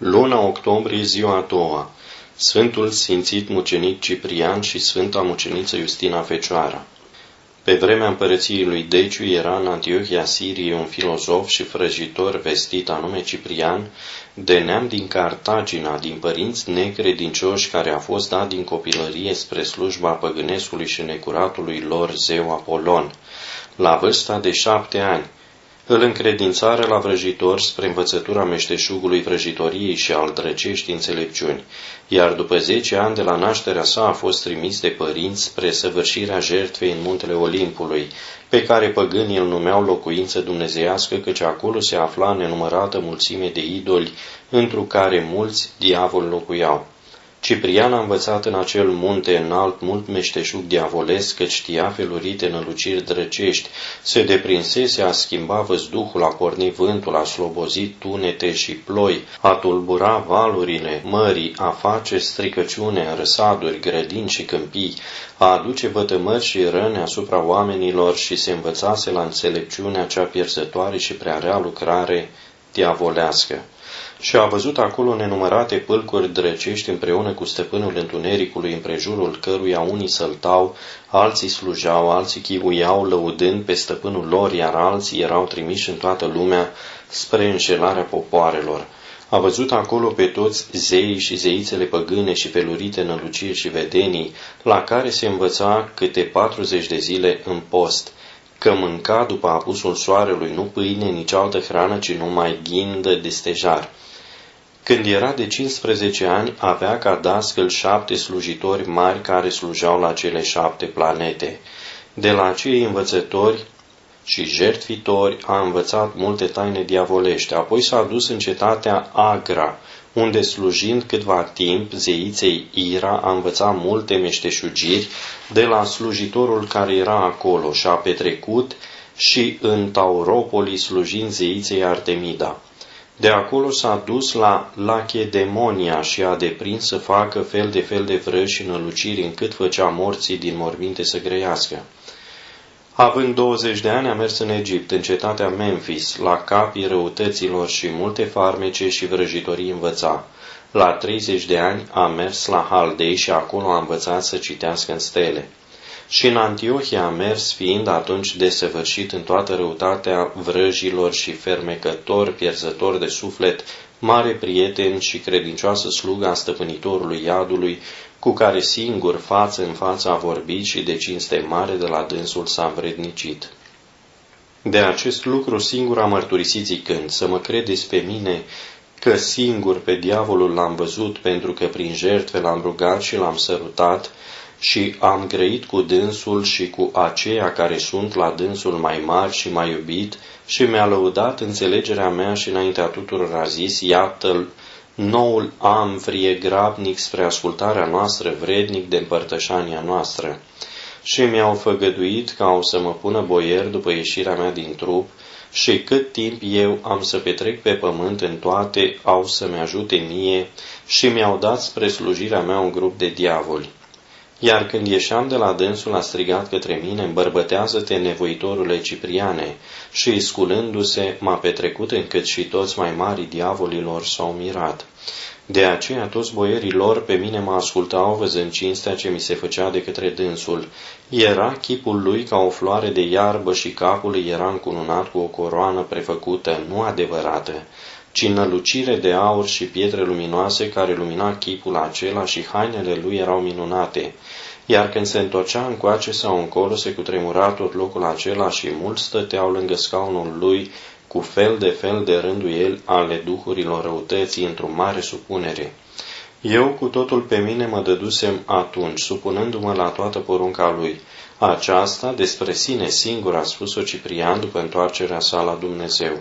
Luna octombrie, ziua a doua, Sfântul Sfințit Mucenic Ciprian și Sfânta Muceniță Iustina Fecioara. Pe vremea împărăției lui Deciu era în Antiohia Siriei un filozof și vrăjitor vestit anume Ciprian, de neam din Cartagina, din părinți necredincioși, care a fost dat din copilărie spre slujba păgânescului și necuratului lor zeu Apolon. La vârsta de 7 ani, îl încredințară la vrăjitor spre învățătura meșteșugului vrăjitoriei și al drăcești înțelepciuni, iar după 10 ani de la nașterea sa a fost trimis de părinți spre săvârșirea jertfei în muntele Olimpului, pe care păgânii îl numeau locuință dumnezeiască, căci acolo se afla nenumărată mulțime de idoli, întru care mulți diavoli locuiau. Ciprian a învățat în acel munte înalt mult meșteșug diavolesc, căci știa felurite năluciri drăcești, se deprinsese a schimba văzduhul, a porni vântul, a slobozi tunete și ploi, a tulbura valurile mării, a face stricăciune în răsaduri, grădini și câmpii, a aduce vătămări și răni asupra oamenilor și se învățase la înțelepciunea cea pierzătoare și prea rea lucrare diavolească. Și a văzut acolo nenumărate pâlcuri drăcești împreună cu stăpânul întunericului, împrejurul căruia unii săltau, alții slujeau, alții chivuiau, lăudând pe stăpânul lor, iar alții erau trimiși în toată lumea spre înșelarea popoarelor. A văzut acolo pe toți zeii și zeițele păgâne și felurite năluciri și vedenii, la care se învăța câte 40 de zile în post, că mânca după apusul soarelui nu pâine, nici altă hrană, ci numai ghindă de stejar. Când era de 15 ani, avea ca dascăl 7 slujitori mari care slujeau la cele 7 planete. De la acei învățători și jertfitori a învățat multe taine diavolești. Apoi s-a dus în cetatea Agra, unde, slujind câtva timp zeiței Ira, a învățat multe meșteșugiri de la slujitorul care era acolo și a petrecut și în Tauropoli, slujind zeiței Artemida. De acolo s-a dus la Lachedemonia și a deprins să facă fel de vrăji și năluciri, încât făcea morții din morminte să grăiască. Având 20 de ani, a mers în Egipt, în cetatea Memphis, la capii răutăților și multe farmece și vrăjitorii învăța. La 30 de ani a mers la Haldei și acolo a învățat să citească în stele. Și în Antiohia a mers, fiind atunci desăvârșit în toată răutatea vrăjilor și fermecător, pierzător de suflet, mare prieten și credincioasă slugă a stăpânitorului iadului, cu care singur față în față a vorbit și de cinste mare de la dânsul s-a învrednicit. De acest lucru singur a mărturisit zicând: să mă credeți pe mine că singur pe diavolul l-am văzut, pentru că prin jertfe l-am rugat și l-am sărutat, și am grăit cu dânsul și cu aceia care sunt la dânsul mai mari și mai iubit, și mi-a lăudat înțelegerea mea și înaintea tuturor a zis: iată-l, noul amfrie grabnic spre ascultarea noastră, vrednic de împărtășania noastră. Și mi-au făgăduit că au să mă pună boier după ieșirea mea din trup, și cât timp eu am să petrec pe pământ în toate, au să-mi ajute mie, și mi-au dat spre slujirea mea un grup de diavoli. Iar când ieșeam de la dânsul, a strigat către mine: îmbărbătează-te, nevoitorule Cipriane, și, sculându-se, m-a petrecut încât și toți mai mari diavolilor s-au mirat. De aceea toți boierii lor pe mine mă ascultau, văzând cinstea ce mi se făcea de către dânsul. Era chipul lui ca o floare de iarbă și capul lui era încununat cu o coroană prefăcută, nu adevărată, ci nălucire de aur și pietre luminoase care lumina chipul acela, și hainele lui erau minunate. Iar când se întorcea încoace sau încolo, se cutremura tot locul acela și mulți stăteau lângă scaunul lui cu fel de rânduieli ale duhurilor răutății într-o mare supunere. Eu cu totul pe mine mă dădusem atunci, supunându-mă la toată porunca lui. Aceasta despre sine singur a spus-o Ciprian după întoarcerea sa la Dumnezeu.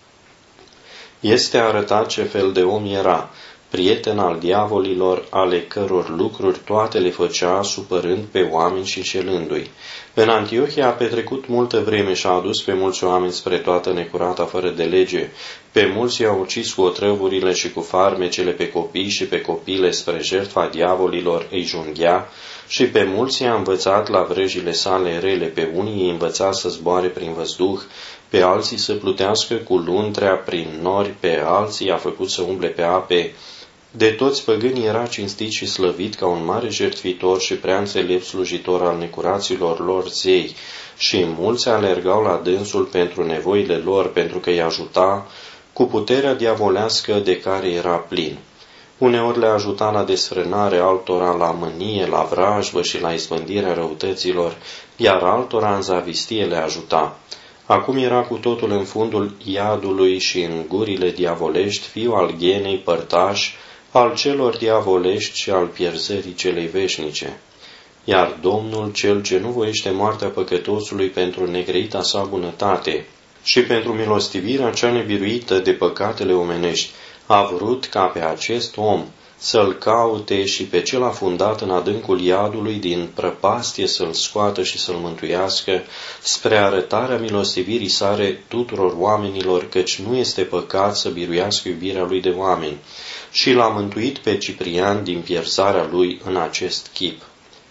Este arătat ce fel de om era, prieten al diavolilor, ale căror lucruri toate le făcea, supărând pe oameni și înșelându-i. În Antiohia a petrecut multă vreme și a adus pe mulți oameni spre toată necurata fără de lege. Pe mulți i-a ucis cu otrăvurile și cu farmecele, pe copii și pe copile spre jertfa diavolilor îi junghea, și pe mulți i-a învățat la vrăjile sale rele, pe unii i-a învățat să zboare prin văzduh, pe alții să plutească cu luntrea prin nori, pe alții i-a făcut să umble pe ape. De toți păgânii era cinstit și slăvit ca un mare jertfitor și prea înțelept slujitor al necuraților lor zei, și mulți alergau la dânsul pentru nevoile lor, pentru că îi ajuta cu puterea diavolească de care era plin. Uneori le ajuta la desfrânare, altora la mânie, la vrajbă și la izbândirea răutăților, iar altora în zavistie le ajuta. Acum era cu totul în fundul iadului și în gurile diavolești, fiul al ghenei, părtaș al celor diavolești și al pierzării celei veșnice. Iar Domnul, cel ce nu voiește moartea păcătosului pentru negreita sa bunătate și pentru milostivirea cea nebiruită de păcatele omenești, a vrut ca pe acest om să-l caute și pe cel afundat în adâncul iadului din prăpastie să-l scoată și să-l mântuiască spre arătarea milostivirii sale tuturor oamenilor, căci nu este păcat să biruiască iubirea lui de oameni, și l-a mântuit pe Ciprian din pierzarea lui în acest chip.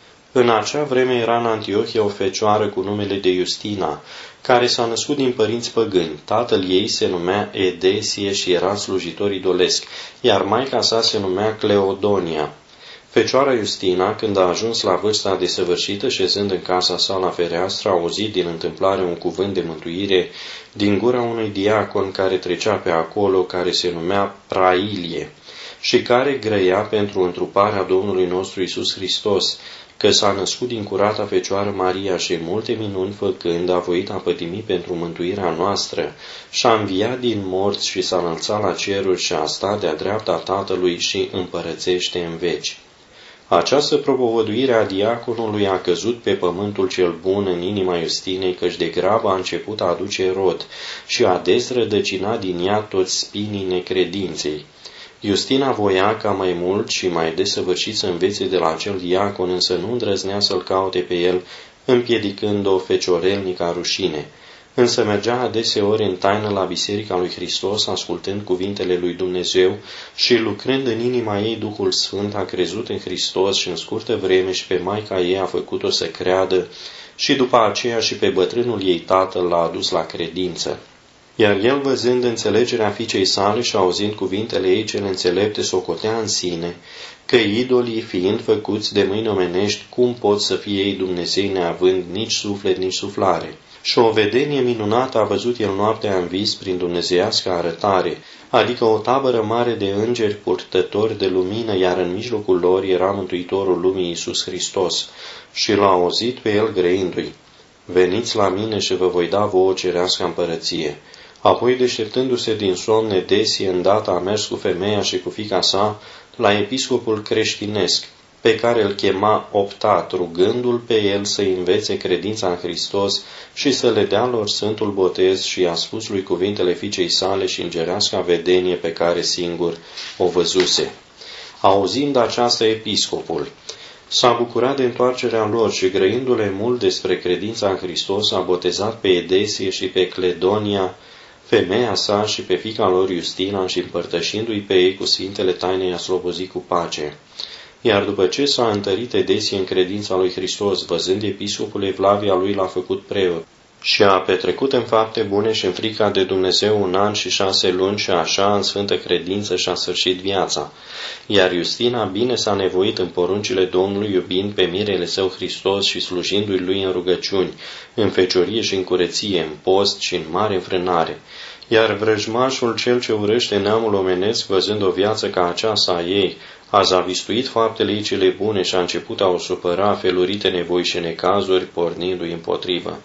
În acea vreme era în Antiohia o fecioară cu numele de Iustina, care s-a născut din părinți păgâni. Tatăl ei se numea Edesie și era slujitor idolesc, iar maica sa se numea Cleodonia. Fecioara Iustina, când a ajuns la vârsta desăvârșită, șezând în casa sa la fereastră, a auzit din întâmplare un cuvânt de mântuire din gura unui diacon care trecea pe acolo, care se numea Prailie, și care grăia pentru întruparea Domnului nostru Iisus Hristos, că s-a născut din curata Fecioară Maria și multe minuni făcând a voit a pătimi pentru mântuirea noastră și-a înviat din morți și s-a înălțat la ceruri și a stat de-a dreapta Tatălui și împărățește în veci. Această propovăduire a diaconului a căzut pe pământul cel bun în inima Iustinei, căci de grabă a început a aduce rod și a dezrădăcina din ea toți spinii necredinței. Iustina voia ca mai mult și mai desăvârșit să învețe de la acel diacon, însă nu îndrăznea să-l caute pe el, împiedicând-o feciorelnica rușine. Însă mergea adeseori în taină la Biserica lui Hristos, ascultând cuvintele lui Dumnezeu și lucrând în inima ei Duhul Sfânt, a crezut în Hristos și în scurtă vreme și pe maica ei a făcut-o să creadă și după aceea și pe bătrânul ei tatăl l-a adus la credință. Iar el, văzând înțelegerea fiicei sale și auzind cuvintele ei cele înțelepte, socotea în sine că idolii, fiind făcuți de mâini omenești, cum pot să fie ei Dumnezei neavând nici suflet, nici suflare? Și o vedenie minunată a văzut el noaptea în vis prin dumnezeiască arătare, adică o tabără mare de îngeri purtători de lumină, iar în mijlocul lor era Mântuitorul lumii Iisus Hristos, și l-a auzit pe el grăindu-i: Veniți la mine și vă voi da vouă cerească împărăție. Apoi, deșteptându-se din somn, Edesie îndată a mers cu femeia și cu fiica sa la episcopul creștinesc, pe care îl chema Optat, rugându-l pe el să-i învețe credința în Hristos și să le dea lor sfântul botez, și i-a spus lui cuvintele fiicei sale și îngereasca vedenie pe care singur o văzuse. Auzind aceasta, episcopul s-a bucurat de întoarcerea lor și, grăindu-le mult despre credința în Hristos, a botezat pe Edesie și pe Cledonia, femeia sa, și pe fiica lor Iustina, și împărtășindu-i pe ei cu sfintele taine i-a slobozit cu pace. Iar după ce s-a întărit Edesie în credința lui Hristos, văzând episcopul Evlavia lui, l-a făcut preot și a petrecut în fapte bune și în frica de Dumnezeu 1 an și 6 luni și așa în sfântă credință și-a sfârșit viața. Iar Iustina bine s-a nevoit în poruncile Domnului, iubind pe mirele său Hristos și slujindu-i lui în rugăciuni, în feciorie și în curăție, în post și în mare înfrânare. Iar vrăjmașul, cel ce urăște neamul omenesc, văzând o viață ca aceasta a ei, a zavistuit faptele ei cele bune și a început a o supăra felurite nevoi și necazuri, pornindu-i împotrivă.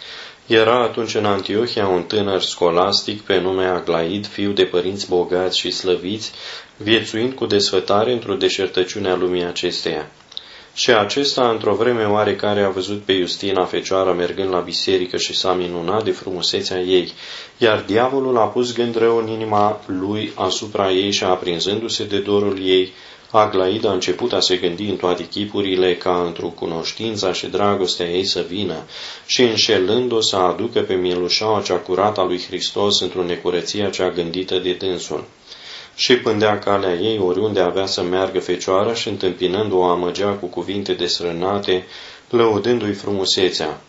Era atunci în Antiohia un tânăr scolastic pe nume Aglaid, fiu de părinți bogați și slăviți, viețuind cu desfătare într-o deșertăciune a lumii acesteia. Și acesta, într-o vreme oarecare, a văzut pe Iustina, fecioară, mergând la biserică și s-a minunat de frumusețea ei, iar diavolul a pus gând rău în inima lui asupra ei și, aprinzându-se de dorul ei, Aglaid a început a se gândi în toate chipurile ca într-o cunoștința și dragostea ei să vină și, înșelând-o, să aducă pe mielușaua cea curată a lui Hristos într-o necurăție cea gândită de dânsul. Și pândea calea ei oriunde avea să meargă fecioara și, întâmpinând-o, o amăgea cu cuvinte desrânate, lăudându-i frumusețea.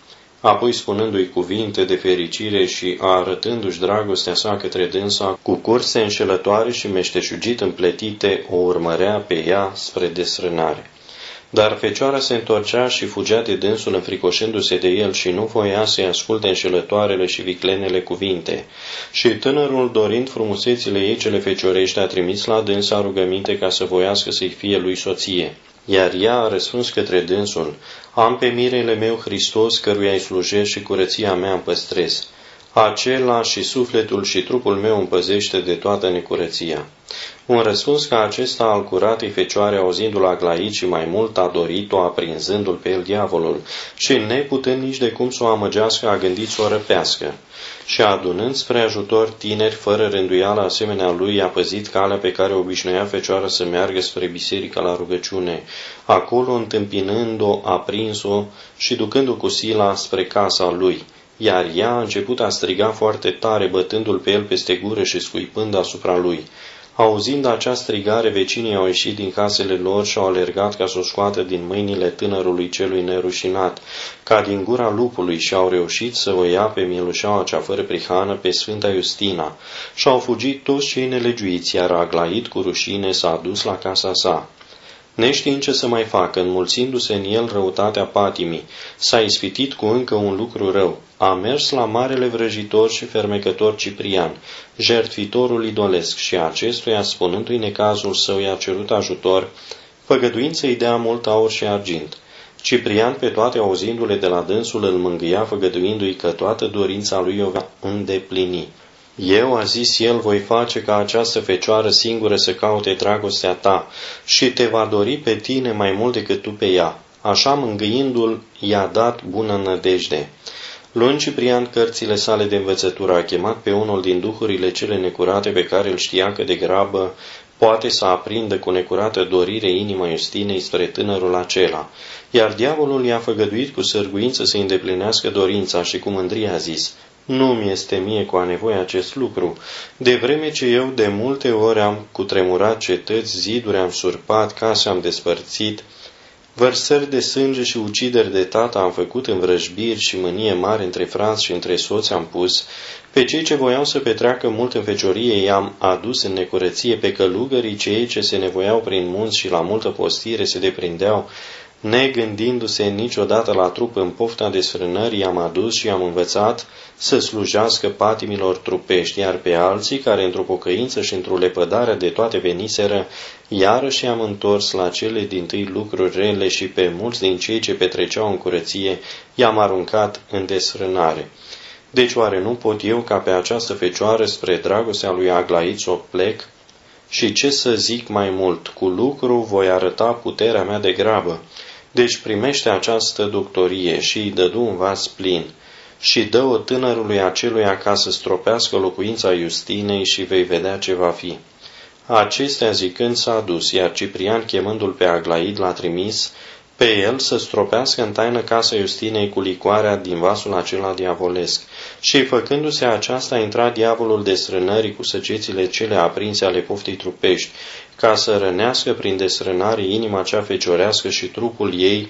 Apoi, spunându-i cuvinte de fericire și arătându-și dragostea sa către dânsa, cu curse înșelătoare și meșteșugit împletite, o urmărea pe ea spre desfrânare. Dar fecioara se întorcea și fugea de dânsul înfricoșându-se de el și nu voia să-i asculte înșelătoarele și viclenele cuvinte. Și tânărul, dorind frumusețile ei cele feciorești, a trimis la dânsa rugăminte ca să voiască să-i fie lui soție. Iar ea a răspuns către dânsul: Am pe mirele meu Hristos, căruia îi slujesc și curăția mea îmi păstrez. Acela și sufletul și trupul meu împăzește de toată necurăția. Un răspuns ca acesta al curatei fecioare, auzindu-l Aglaid și mai mult a dorit-o, aprinzându-l pe el diavolul, și neputând nici de cum să o amăgească, a gândit să o răpească. Și adunând spre ajutor tineri, fără rânduială asemenea lui, a păzit calea pe care obișnuia fecioara să meargă spre biserică la rugăciune. Acolo, întâmpinând-o, a prins-o și ducându-o cu sila spre casa lui. Iar ea a început a striga foarte tare, bătându-l pe el peste gură și scuipând asupra lui. Auzind acea strigare, vecinii au ieșit din casele lor și au alergat ca să o scoată din mâinile tânărului celui nerușinat, ca din gura lupului, și au reușit să o ia pe mielușeaua cea fără prihană, pe Sfânta Iustina, și au fugit toți cei nelegiuiți, iar Aglaid cu rușine s-a dus la casa sa. Neștiind ce să mai facă, înmulțindu-se în el răutatea patimii, s-a ispitit cu încă un lucru rău. A mers la marele vrăjitor și fermecător Ciprian, jertfitorul idolesc, și acestuia, spunându-i necazul său, i-a cerut ajutor, făgăduind să-i dea mult aur și argint. Ciprian, pe toate auzindu-le de la dânsul, îl mângâia, făgăduindu-i că toată dorința lui o va îndeplini. Eu, a zis el, voi face ca această fecioară singură să caute dragostea ta și te va dori pe tine mai mult decât tu pe ea. Așa, mângâindu-l, i-a dat bună nădejde. Luând Ciprian cărțile sale de învățătură, a chemat pe unul din duhurile cele necurate pe care îl știa că de grabă poate să aprindă cu necurată dorire inima Iustinei spre tânărul acela. Iar diavolul i-a făgăduit cu sârguință să îndeplinească dorința și cu mândrie a zis: Nu-mi este mie cu a nevoie acest lucru, de vreme ce eu de multe ori am cutremurat cetăți, ziduri am surpat, case am despărțit, vărsări de sânge și ucideri de tată am făcut, învrăjbiri și mânie mari între frați și între soți am pus, pe cei ce voiau să petreacă mult în feciorie i-am adus în necurăție, pe călugării cei ce se nevoiau prin munți și la multă postire se deprindeau, negândindu-se niciodată la trup, în pofta desfrânării i-am adus și i-am învățat să slujească patimilor trupești, iar pe alții, care într-o pocăință și într-o lepădare de toate veniseră, iarăși i-am întors la cele dintâi lucruri rele și pe mulți din cei ce petreceau în curăție i-am aruncat în desfrânare. Deci oare nu pot eu ca pe această fecioară spre dragostea lui Aglaid să o plec? Și ce să zic mai mult, cu lucru voi arăta puterea mea de grabă. Deci primește această doctorie și îi dădu un vas plin și dă-o tânărului aceluia ca să stropească locuința Iustinei și vei vedea ce va fi. Acestea zicând s-a dus, iar Ciprian, chemându-l pe Aglaid, l-a trimis pe el să stropească în taină casa Iustinei cu licoarea din vasul acela diavolesc. Și făcându-se aceasta, a intrat diavolul desfrânării cu săgețile cele aprinse ale poftii trupești, ca să rănească prin desfrânare inima cea feciorească și trupul ei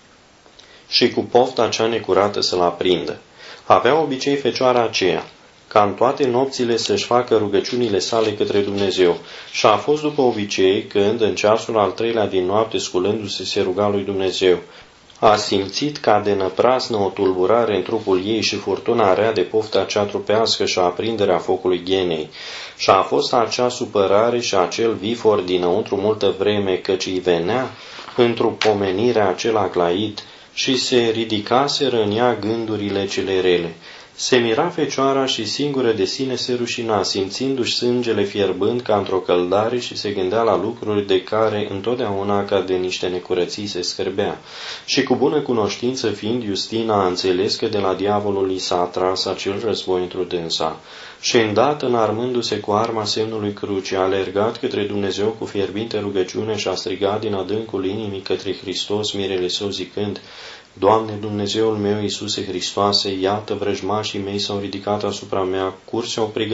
și cu pofta cea necurată să-l aprindă. Avea obicei fecioara aceea, ca în toate nopțile să-și facă rugăciunile sale către Dumnezeu, și a fost după obicei când, în ceasul al 3-lea din noapte, sculându-se, se ruga lui Dumnezeu. A simțit ca de năprasnă o tulburare în trupul ei și furtuna rea de pofta cea trupească și aprinderea focului ghenei. Și a fost acea supărare și acel vifor dinăuntru multă vreme, căci îi venea într-o pomenire acel Aglaid și se ridicaseră în ea gândurile cele rele. Se mira fecioara și singură de sine se rușina, simțindu-și sângele fierbând ca într-o căldare și se gândea la lucruri de care întotdeauna ca de niște necurății se scârbea. Și cu bună cunoștință fiind, Iustina a înțeles că de la diavolul i s-a atras acel război într-o dânsa. Și îndată, înarmându-se cu arma semnului crucii, a alergat către Dumnezeu cu fierbinte rugăciune și a strigat din adâncul inimii către Hristos mirele său zicând: Doamne, Dumnezeul meu, Iisuse Hristoase, iată vrăjmașii mei s-au ridicat asupra mea, curse au pregătit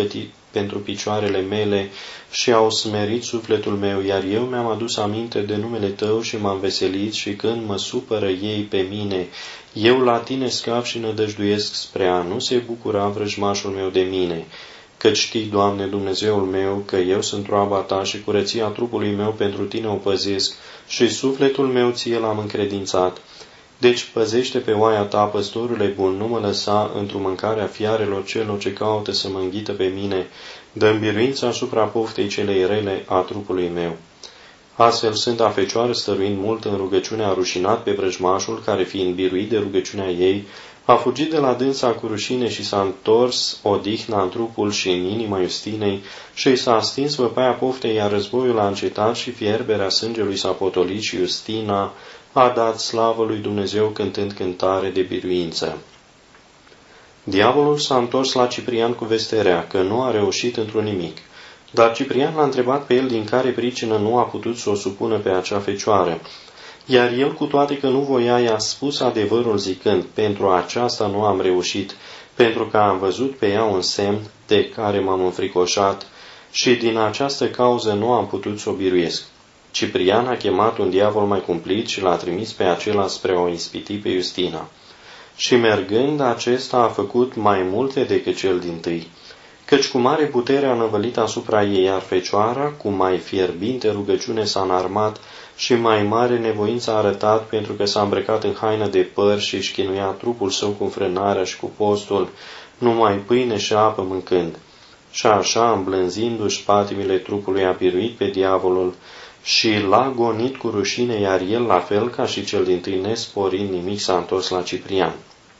pentru picioarele mele și au smerit sufletul meu, iar eu mi-am adus aminte de numele Tău și m-am veselit și când mă supără ei pe mine, eu la Tine scap și nădăjduiesc spre a nu se bucura vrăjmașul meu de mine. Căci știi, Doamne, Dumnezeul meu, că eu sunt roaba Ta și curăția trupului meu pentru Tine o păzesc și sufletul meu Ție l-am încredințat. Deci păzește pe oaia Ta, păstorule bun, nu mă lăsa într-o mâncare a fiarelor celor ce caută să mă înghită pe mine, dă-mi biruință asupra poftei celei rele a trupului meu. Astfel Sfânta Fecioară, stăruind mult în rugăciune, a rușinat pe vrăjmașul, care fiind biruit de rugăciunea ei, a fugit de la dânsa cu rușine și s-a întors odihna în trupul și în inima Iustinei și s-a stins văpaia poftei, iar războiul a încetat și fierberea sângelui s-a potolit și Iustina a dat slavă lui Dumnezeu cântând cântare de biruință. Diavolul s-a întors la Ciprian cu vesterea că nu a reușit într-un nimic, dar Ciprian l-a întrebat pe el din care pricină nu a putut să o supună pe acea fecioară. Iar el, cu toate că nu voia, i-a spus adevărul zicând, pentru aceasta nu am reușit, pentru că am văzut pe ea un semn de care m-am înfricoșat și din această cauză nu am putut să o biruiesc. Ciprian a chemat un diavol mai cumplit și l-a trimis pe acela spre a o ispiti pe Iustina. Și mergând, acesta a făcut mai multe decât cel dintâi, căci cu mare putere a năvălit asupra ei, iar fecioara, cu mai fierbinte rugăciune s-a înarmat și mai mare nevoință a arătat, pentru că s-a îmbrăcat în haină de păr și își chinuia trupul său cu frânarea și cu postul, numai pâine și apă mâncând. Și așa, îmblânzindu-și patimile trupului, a biruit pe diavolul și l-a gonit cu rușine, iar el, la fel ca și cel dintâi, nesporind nimic, s-a întors la Ciprian.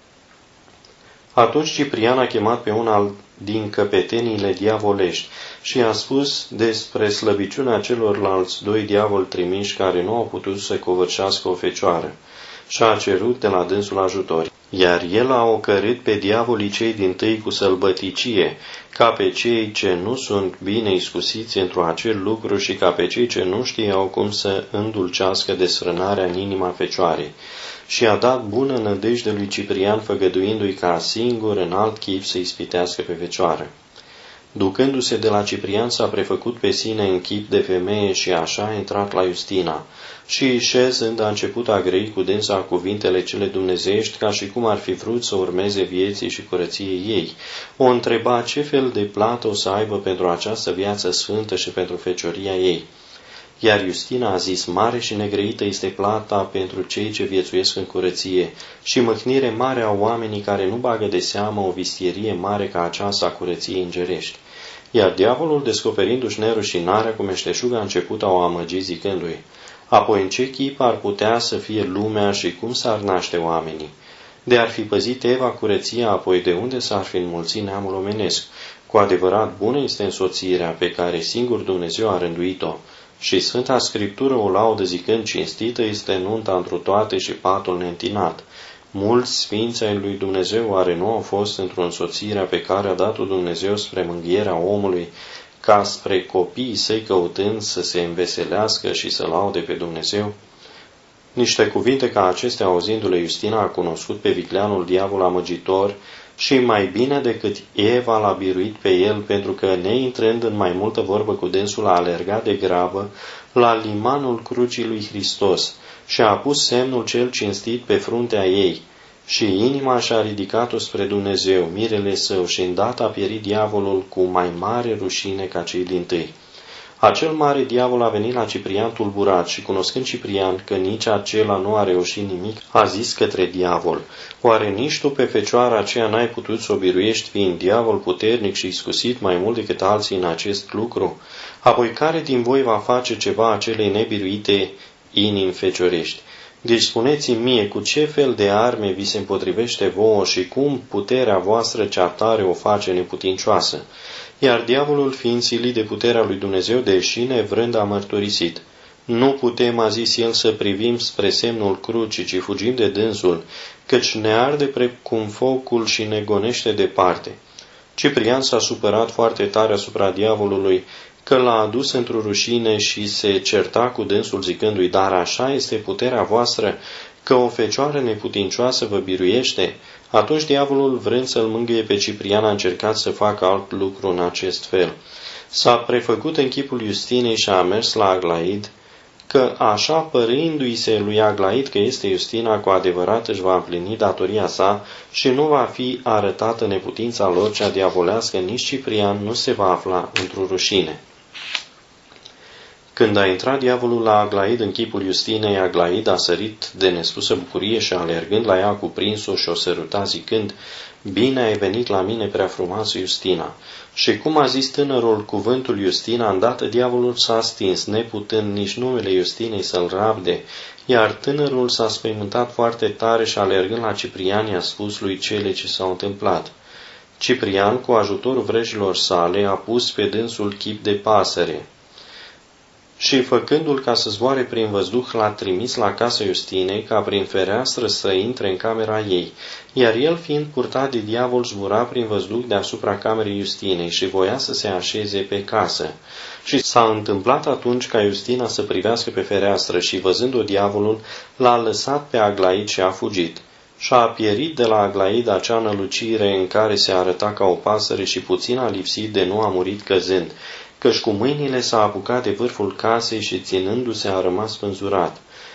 Atunci Ciprian a chemat pe unul din căpeteniile diavolești și i-a spus despre slăbiciunea celorlalți doi diavoli trimiși care nu au putut să covârșească o fecioară și a cerut de la dânsul ajutor. Iar el a ocărât pe diavolii cei dintâi cu sălbăticie, ca pe cei ce nu sunt bine iscusiți într-o acel lucru și ca pe cei ce nu știau cum să îndulcească desfrânarea în inima fecioarei. Și a dat bună nădejde lui Ciprian, făgăduindu-i ca singur în alt chip să ispitească pe fecioară. Ducându-se de la Ciprian, s-a prefăcut pe sine în chip de femeie și așa a intrat la Iustina. Și șezând a început a grăi cu dânsa cuvintele cele dumnezeiești, ca și cum ar fi vrut să urmeze vieții și curăției ei. O întreba ce fel de plată o să aibă pentru această viață sfântă și pentru fecioria ei. Iar Iustina a zis, mare și negrăită este plata pentru cei ce viețuiesc în curăție și mâhnire mare a oamenii care nu bagă de seamă o vistierie mare ca aceasta a curăției îngerești. Iar diavolul, descoperindu-și nerușinarea cu meșteșug, a început a o amăgi zicându-i, apoi în ce chip ar putea să fie lumea și cum s-ar naște oamenii? De ar fi păzit Eva curăția, apoi de unde s-ar fi înmulțit neamul omenesc? Cu adevărat bună este însoțirea pe care singur Dumnezeu a rânduit-o. Și Sfânta Scriptură o laudă zicând, cinstită este nunta întru toate și patul neîntinat. Mulți sfinți ai lui Dumnezeu oare nu au fost într-o însoțirea pe care a dat-o Dumnezeu spre mânghierea omului, ca spre copiii săi căutând să se înveselească și să laude pe Dumnezeu? Niște cuvinte ca acestea, auzindu-le, Iustina a cunoscut pe vicleanul diavol amăgitor și mai bine decât Eva l-a biruit pe el, pentru că, neintrând în mai multă vorbă cu dânsul, a alergat de grabă la limanul crucii lui Hristos și a pus semnul cel cinstit pe fruntea ei și inima și-a ridicat-o spre Dumnezeu, mirele său, și îndată a pierit diavolul cu mai mare rușine ca cei dintâi. Acel mare diavol a venit la Ciprian tulburat și, cunoscând Ciprian că nici acela nu a reușit nimic, a zis către diavol, oare nici tu pe fecioara aceea n-ai putut să o biruiești, fiind diavol puternic și iscusit mai mult decât alții în acest lucru? Apoi care din voi va face ceva acelei nebiruite inimi feciorești? Deci spuneți-mi mie, cu ce fel de arme vi se împotrivește vouă și cum puterea voastră cea tare o face neputincioasă? Iar diavolul, fiind silit de puterea lui Dumnezeu, deși nevrând, a mărturisit. Nu putem, a zis el, să privim spre semnul crucii, ci fugim de dânsul, căci ne arde precum focul și ne gonește departe. Ciprian s-a supărat foarte tare asupra diavolului, că l-a adus într-o rușine și se certa cu dânsul zicându-i, dar așa este puterea voastră, că o fecioară neputincioasă vă biruiește? Atunci diavolul, vrând să-l mângâie pe Ciprian, a încercat să facă alt lucru în acest fel. S-a prefăcut în chipul Iustinei și a mers la Aglaid, că așa părindu-i se lui Aglaid că este Iustina, cu adevărat își va împlini datoria sa și nu va fi arătată neputința lor cea diavolească, nici Ciprian nu se va afla într-o rușine. Când a intrat diavolul la Aglaid în chipul Iustinei, Aglaid a sărit de nespusă bucurie și, alergând la ea, a cuprins-o și o săruta zicând: „Bine ai venit la mine, prea frumoasă Iustina!” Și cum a zis tânărul cuvântul Iustina, îndată diavolul s-a stins, neputând nici numele Iustinei să-l rabde, iar tânărul s-a spăimântat foarte tare și, alergând la Ciprian, i-a spus lui cele ce s-au întâmplat. Ciprian, cu ajutorul vrejilor sale, a pus pe dânsul chip de pasăre și, făcându-l ca să zboare prin văzduh, l-a trimis la casa Iustinei, ca prin fereastră să intre în camera ei, iar el, fiind purtat de diavol, zbura prin văzduh deasupra camerei Iustinei și voia să se așeze pe casă. Și s-a întâmplat atunci ca Iustina să privească pe fereastră și, văzând-o diavolul, l-a lăsat pe Aglaid și a fugit. Și a pierit de la Aglaid acea nălucire în care se arăta ca o pasăre și puțin a lipsit de nu a murit căzând, căci cu mâinile s-a apucat de vârful casei și, ținându-se, a rămas spânzurat.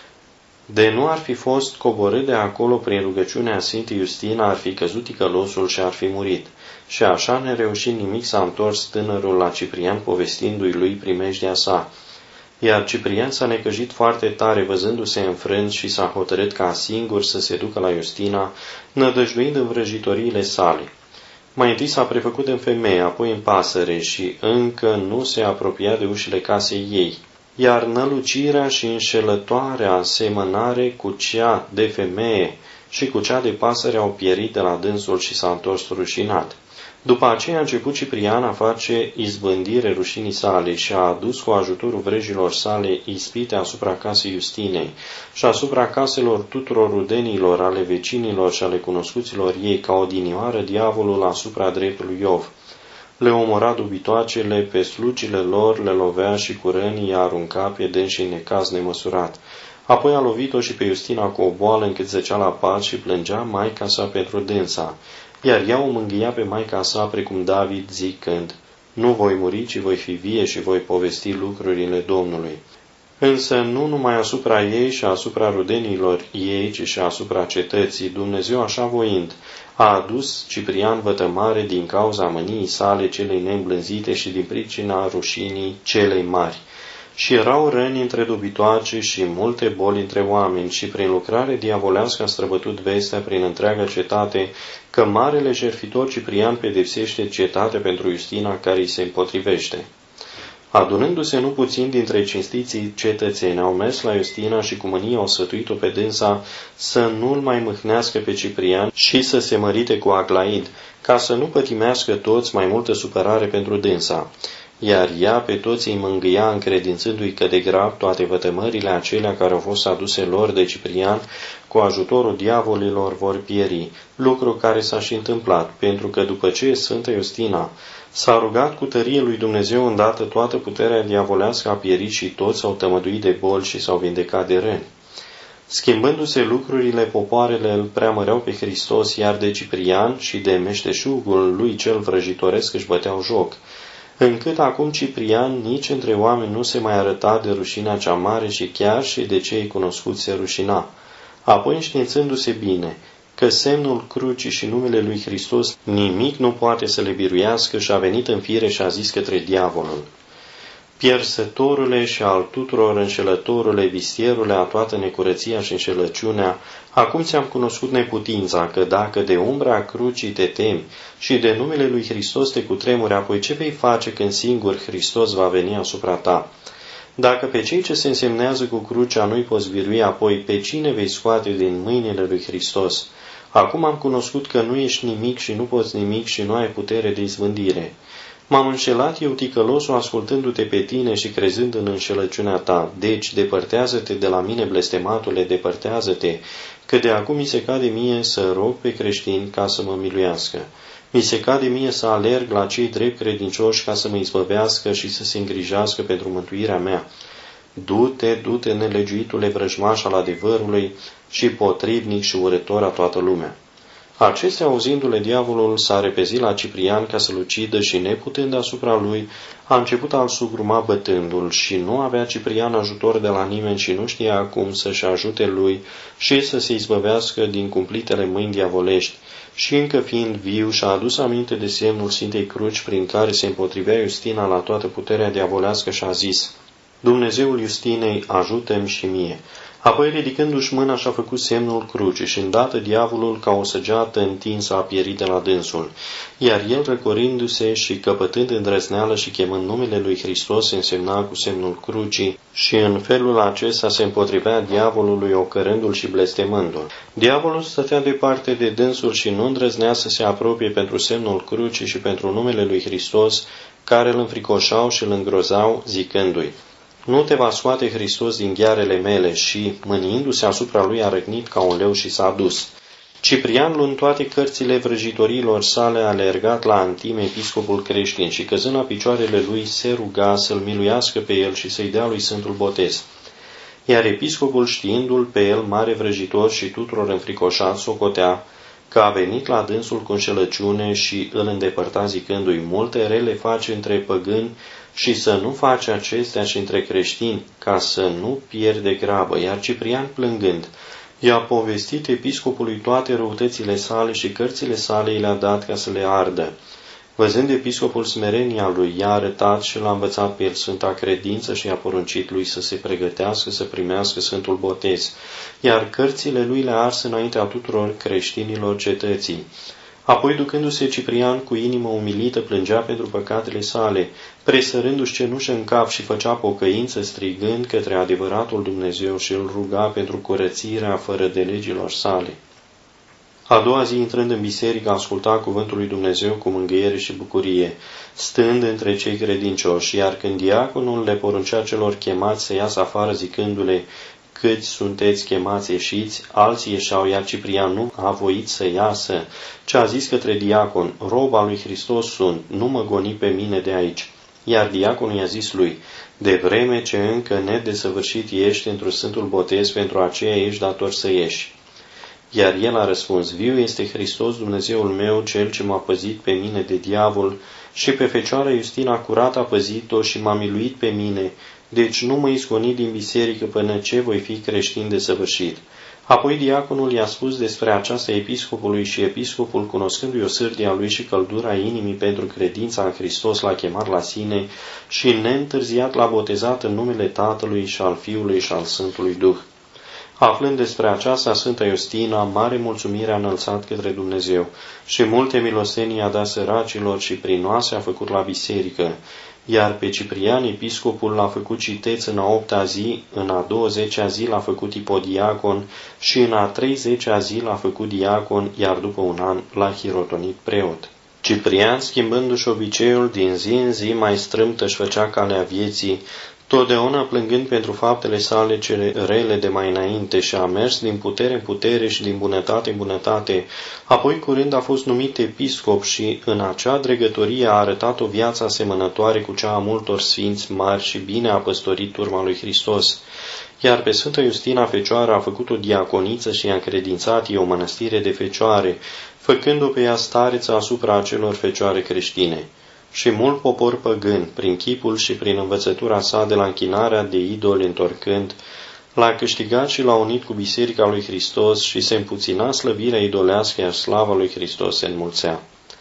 De nu ar fi fost coborât de acolo prin rugăciunea Sfintei Iustina, ar fi căzut ticălosul și ar fi murit. Și așa, nereușind nimic, s-a întors tânărul la Ciprian, povestindu-i lui primejdea sa. Iar Ciprian s-a necăjit foarte tare, văzându-se înfrânt, și s-a hotărât ca singur să se ducă la Iustina, nădăjduind în vrăjitoriile sale. Mai întâi s-a prefăcut în femeie, apoi în pasăre și încă nu se apropia de ușile casei ei, iar nălucirea și înșelătoarea asemănare cu cea de femeie și cu cea de pasăre au pierit de la dânsul și s-a întors rușinat. După aceea a început Ciprian a face izbândire rușinii sale și a adus cu ajutorul vrejilor sale ispite asupra casei Iustinei și asupra caselor tuturor rudenilor, ale vecinilor și ale cunoscuților ei, ca odinioară diavolul asupra dreptului Iov. Le omora dubitoacele, pe slugile lor le lovea și cu rănii i-a arunca pe dânsi în necaz nemăsurat. Apoi a lovit-o și pe Iustina cu o boală încât zăcea la pat și plângea maica sa pentru dânsa, iar ea o mângâia pe maica sa precum David, zicând: „Nu voi muri, ci voi fi vie și voi povesti lucrurile Domnului.” Însă nu numai asupra ei și asupra rudenilor ei, ci și asupra cetății, Dumnezeu, așa voind, a adus Ciprian vătămare din cauza mâniei sale celei neîmblânzite și din pricina rușinii celei mari. Și erau răni între dobitoace și multe boli între oameni, și prin lucrare diavolească a străbătut vestea prin întreaga cetate că marele jertfitor Ciprian pedepsește cetatea pentru Iustina care îi se împotrivește. Adunându-se nu puțin dintre cinstiții cetățeni, au mers la Iustina și cu mânie au sfătuit-o pe dânsa să nu-l mai mâhnească pe Ciprian și să se mărite cu Aglaid, ca să nu pătimească toți mai multă supărare pentru dânsa. Iar ea pe toți îi mângâia, încredințându-i că de grab toate vătămările acelea care au fost aduse lor de Ciprian cu ajutorul diavolilor vor pieri, lucru care s-a și întâmplat, pentru că după ce Sfânta Iustina s-a rugat cu tărie lui Dumnezeu, îndată toată puterea diavolească a pierit și toți s-au tămăduit de boli și s-au vindecat de răni. Schimbându-se lucrurile, popoarele îl preamăreau pe Hristos, iar de Ciprian și de meșteșugul lui cel vrăjitoresc își băteau joc, încât acum Ciprian nici între oameni nu se mai arăta de rușinea cea mare și chiar și de cei cunoscuți se rușina. Apoi, înștiințându-se bine că semnul crucii și numele lui Hristos nimic nu poate să le biruiască, și-a venit în fire și a zis către diavolul: „Piersătorule și al tuturor înșelătorule, vistierule a toată necurăția și înșelăciunea, acum ți-am cunoscut neputința, că dacă de umbra crucii te temi și de numele lui Hristos te cutremuri, apoi ce vei face când singur Hristos va veni asupra ta? Dacă pe cei ce se însemnează cu crucea nu-i poți birui, apoi pe cine vei scoate din mâinile lui Hristos? Acum am cunoscut că nu ești nimic și nu poți nimic și nu ai putere de izbândire. M-am înșelat eu, ticălosul, ascultându-te pe tine și crezând în înșelăciunea ta. Deci, depărtează-te de la mine, blestematule, depărtează-te, că de acum mi se cade mie să rog pe creștini ca să mă miluiască. Mi se cade mie să alerg la cei drept credincioși ca să mă izbăvească și să se îngrijească pentru mântuirea mea. Du-te, nelegiuitule vrăjmaș al adevărului și potrivnic și urător a toată lumea. Acestea, auzindu-le, diavolul s-a repezit la Ciprian ca să-l ucidă și, neputând asupra lui, a început a-l sugruma bătându-l și nu avea Ciprian ajutor de la nimeni și nu știa cum să-și ajute lui și să se izbăvească din cumplitele mâini diavolești. Și încă fiind viu, și-a adus aminte de semnul Sfintei Cruci prin care se împotrivea Iustina la toată puterea diavolească și a zis: Dumnezeul Iustinei, ajută-mi și mie. Apoi, ridicându-și mâna, și-a făcut semnul crucii și îndată diavolul, ca o săgeată întinsă, a pierit de la dânsul. Iar el, răcorindu-se și căpătând îndrăzneală și chemând numele lui Hristos, se însemna cu semnul crucii și în felul acesta se împotrivea diavolului, ocărându-l și blestemându-l. Diavolul stătea departe de dânsul și nu îndrăznea să se apropie pentru semnul crucii și pentru numele lui Hristos, care îl înfricoșau și îl îngrozau, zicându-i: Nu te va scoate Hristos din ghearele mele, și, mâniindu-se asupra lui, a răgnit ca un leu și s-a dus. Ciprian, luând toate cărțile vrăjitorilor sale, a alergat la Antim, episcopul creștin, și căzând la picioarele lui, se ruga să-l miluiască pe el și să-i dea lui Sfântul Botez. Iar episcopul, știindu-l pe el mare vrăjitor și tuturor înfricoșat, socotea că a venit la dânsul cu înșelăciune și îl îndepărta, zicându-i: Multe rele face între păgâni și să nu face acestea și între creștini, ca să nu pierde grabă. Iar Ciprian, plângând, i-a povestit episcopului toate răutățile sale și cărțile sale i le-a dat ca să le ardă. Văzând episcopul smerenia lui, i-a arătat și l-a învățat pe el sfânta credință și i-a poruncit lui să se pregătească să primească Sfântul Botez, iar cărțile lui le-a ars înaintea tuturor creștinilor cetății. Apoi, ducându-se Ciprian cu inimă umilită, plângea pentru păcatele sale, presărându-și cenușă în cap și făcea pocăință, strigând către adevăratul Dumnezeu și îl ruga pentru curățirea fără de legilor sale. A doua zi, intrând în biserică, asculta cuvântul lui Dumnezeu cu mângâiere și bucurie, stând între cei credincioși, iar când diaconul le poruncea celor chemați să iasă afară, zicându-le: Câți sunteți chemați, ieșiți, alții ieșeau, iar Ciprian nu a voit să iasă, ci a zis către diacon: Rob al lui Hristos sunt, nu mă goni pe mine de aici. Iar diaconul i-a zis lui: De vreme ce încă nedesăvârșit ești într-un Sfântul Botez, pentru aceea ești dator să ieși. Iar el a răspuns: Viu este Hristos, Dumnezeul meu, Cel ce m-a păzit pe mine de diavol și pe Fecioara Iustina curat a păzit-o și m-a miluit pe mine, deci nu mă izgoni din biserică până ce voi fi creștin desăvârșit. Apoi diaconul i-a spus despre aceasta episcopului și episcopul, cunoscându-i osârdia lui și căldura inimii pentru credința în Hristos, l-a chemat la sine și neîntârziat l-a botezat în numele Tatălui și al Fiului și al Sfântului Duh. Aflând despre aceasta, Sfânta Iustina, mare mulțumire a înălțat către Dumnezeu și multe milostenii a dat săracilor și prinoase a făcut la biserică, iar pe Ciprian, episcopul, l-a făcut citeț în a 8-a zi, în a 20-a zi l-a făcut ipodiacon și în a 30-a zi l-a făcut diacon, iar după un an l-a hirotonit preot. Ciprian, schimbându-și obiceiul, din zi în zi mai strâmtă își făcea calea vieții, totdeauna plângând pentru faptele sale cele rele de mai înainte, și a mers din putere în putere și din bunătate în bunătate. Apoi curând a fost numit episcop și în acea dregătorie a arătat o viață asemănătoare cu cea a multor sfinți mari și bine a păstorit turma lui Hristos. Iar pe Sfânta Iustina Fecioară a făcut o diaconiță și i-a încredințat ei o mănăstire de fecioare, făcând-o pe ea stareță asupra acelor fecioare creștine. Și mult popor păgân, prin chipul și prin învățătura sa de la închinarea de idoli întorcând, l-a câștigat și l-a unit cu Biserica lui Hristos și se împuțina slăvirea idolească, iar slava lui Hristos se înmulțea.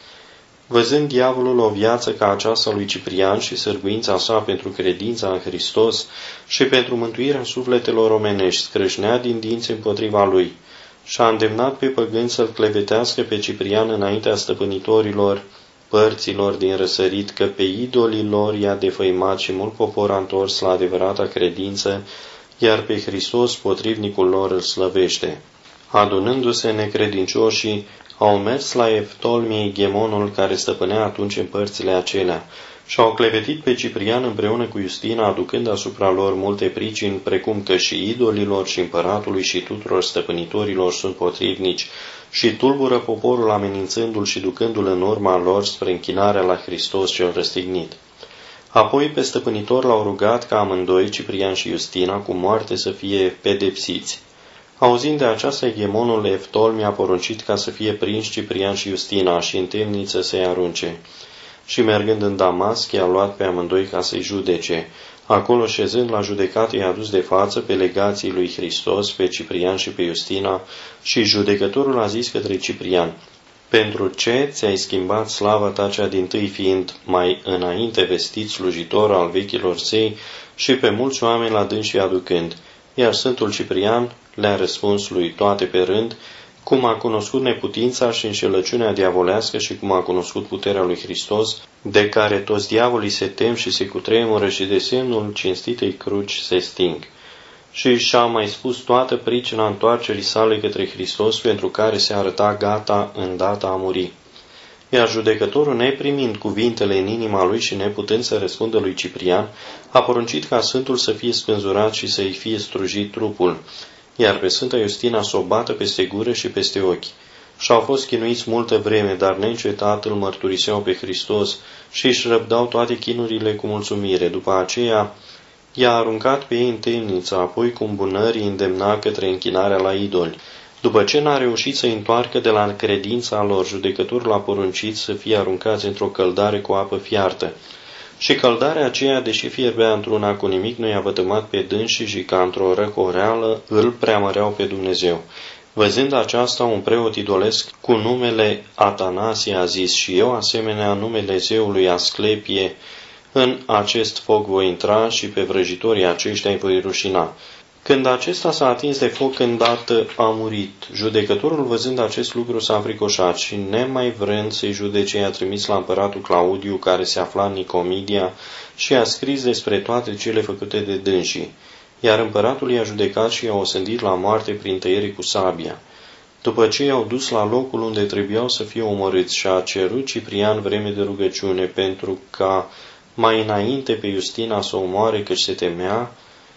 Văzând diavolul o viață ca aceasta lui Ciprian și sârguința sa pentru credința în Hristos și pentru mântuirea sufletelor omenești, scrâșnea din dinți împotriva lui și a îndemnat pe păgâni să-l clevetească pe Ciprian înaintea stăpânitorilor părților din răsărit, că pe idolii lor i-a defăimat și mult popor a întors la adevărata credință, iar pe Hristos, potrivnicul lor, îl slăvește. Adunându-se necredincioșii, au mers la Eftolmie, ghemonul care stăpânea atunci în părțile acelea, și au clevetit pe Ciprian împreună cu Iustina, aducând asupra lor multe pricini, precum că și idolilor și împăratului și tuturor stăpânitorilor sunt potrivnici, și tulbură poporul amenințându-l și ducându-l în urma lor spre închinarea la Hristos cel răstignit. Apoi pe stăpânitor l-au rugat ca amândoi, Ciprian și Iustina, cu moarte să fie pedepsiți. Auzind de aceasta, egemonul Eftolmi a poruncit ca să fie prinși Ciprian și Iustina și în temniță să-i arunce. Și mergând în Damasc, i-a luat pe amândoi ca să-i judece. Acolo, șezând la judecată, i-a adus de față pe legații lui Hristos, pe Ciprian și pe Iustina, și judecătorul a zis către Ciprian: pentru ce ți-ai schimbat slava ta cea dintâi, fiind mai înainte vestit slujitor al vechilor zei și pe mulți oameni la dânsii aducând? Iar Sfântul Ciprian le-a răspuns lui toate pe rând, cum a cunoscut neputința și înșelăciunea diavolească și cum a cunoscut puterea lui Hristos, de care toți diavolii se tem și se cutremură și de semnul cinstitei cruci se sting. Și și-a mai spus toată pricina întoarcerii sale către Hristos, pentru care se arăta gata îndată a muri. Iar judecătorul, neprimind cuvintele în inima lui și neputând să răspundă lui Ciprian, a poruncit ca Sfântul să fie spânzurat și să-i fie strujit trupul, iar pe Sfânta Iustina să o bată peste gură și peste ochi. Și-au fost chinuiți multă vreme, dar neîncetat îl mărturiseau pe Hristos și își răbdau toate chinurile cu mulțumire. După aceea i-a aruncat pe ei în temniță, apoi cu îmbunări îi îndemna către închinarea la idoli. După ce n-a reușit să întoarcă de la credința lor, judecătorul a poruncit să fie aruncați într-o căldare cu apă fiartă. Și căldarea aceea, deși fierbea într-una cu nimic, nu i-a vătămat pe dânsii și ca într-o răcoreală îl preamăreau pe Dumnezeu. Văzând aceasta, un preot idolesc cu numele Atanasie a zis: și eu, asemenea numele zeului Asclepie, în acest foc voi intra și pe vrăjitorii aceștia îi voi rușina. Când acesta s-a atins de foc, îndată a murit. Judecătorul, văzând acest lucru, s-a înfricoșat și, nemai vrând să-i judece, i-a trimis la împăratul Claudiu, care se afla în Nicomedia, și a scris despre toate cele făcute de dânsii. Iar împăratul i-a judecat și i-a osândit la moarte prin tăiere cu sabia. După ce i-au dus la locul unde trebuiau să fie omorâți, și-a cerut Ciprian vreme de rugăciune pentru ca mai înainte pe Iustina să o omoare, căci se temea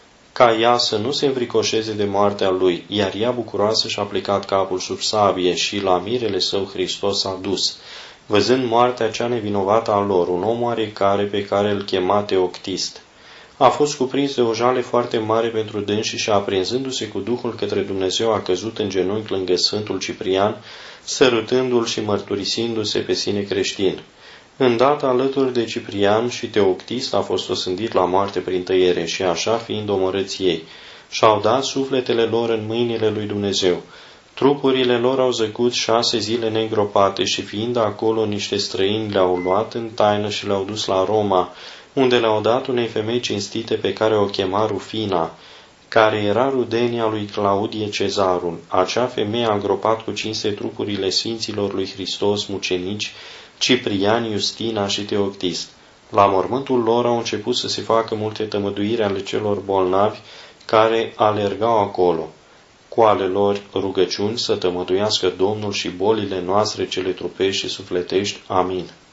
ca ea să nu se înfricoșeze de moartea lui, iar ea, bucuroasă, și-a plecat capul sub sabie și la mirele său Hristos s-a dus. Văzând moartea cea nevinovată a lor, un om oarecare pe care îl chema Teoctist a fost cuprins de o jale foarte mare pentru dânsii și, aprinzându-se cu Duhul către Dumnezeu, a căzut în genunchi lângă Sfântul Ciprian, sărutându-l și mărturisindu-se pe sine creștin. Îndată, alături de Ciprian și Teoctist, a fost osândit la moarte prin tăiere și, așa fiind omorâți ei, și-au dat sufletele lor în mâinile lui Dumnezeu. Trupurile lor au zăcut 6 zile neîngropate și, fiind acolo, niște străini le-au luat în taină și le-au dus la Roma, unde le-au dat unei femei cinstite pe care o chema Rufina, care era rudenia lui Claudie Cezarul. Acea femeie a îngropat cu cinste trupurile sfinților lui Hristos, mucenici, Ciprian, Iustina și Teoctist. La mormântul lor au început să se facă multe tămăduiri ale celor bolnavi care alergau acolo. Cu ale lor rugăciuni să tămăduiască Domnul și bolile noastre cele trupești și sufletești. Amin.